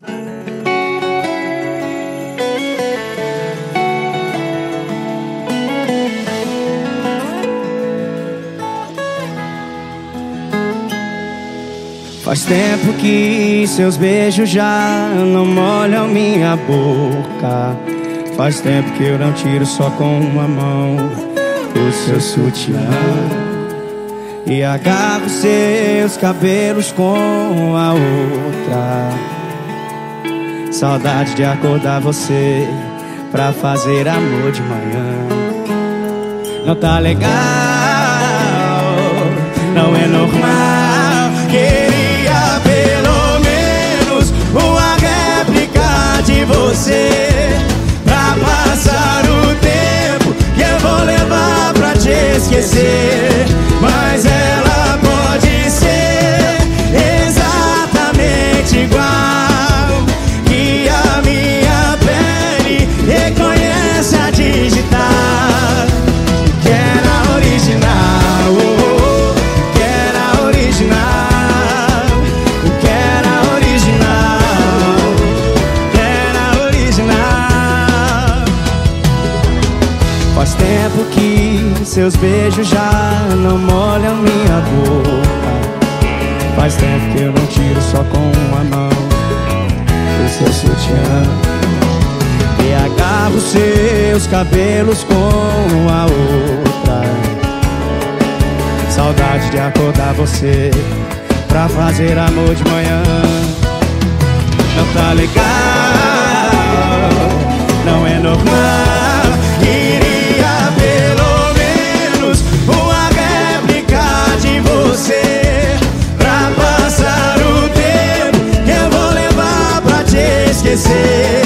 Faz tempo que seus beijos já não molham minha boca. Faz tempo que eu não tiro só com uma mão o seu sutiã e agarro seus cabelos com a outra. Saudade de acordar você pra fazer amor de manhã. Não tá legal, não é normal. Queria pelo menos uma réplica de você pra passar o tempo que eu vou levar pra te esquecer. Mas ela pode ser exatamente igual que a minha pele reconhece a digital. Que era original, que era original, que era original, que era original. Faz tempo que seus beijos já não molham minha boca. Faz tempo que eu não tiro só com uma mão o seu sutiã e agarro seus cabelos com a outra. Saudade de acordar você pra fazer amor de manhã. Não tá legal, não é normal. Queria pelo menos uma réplica de você pra passar o tempo que eu vou levar pra te esquecer.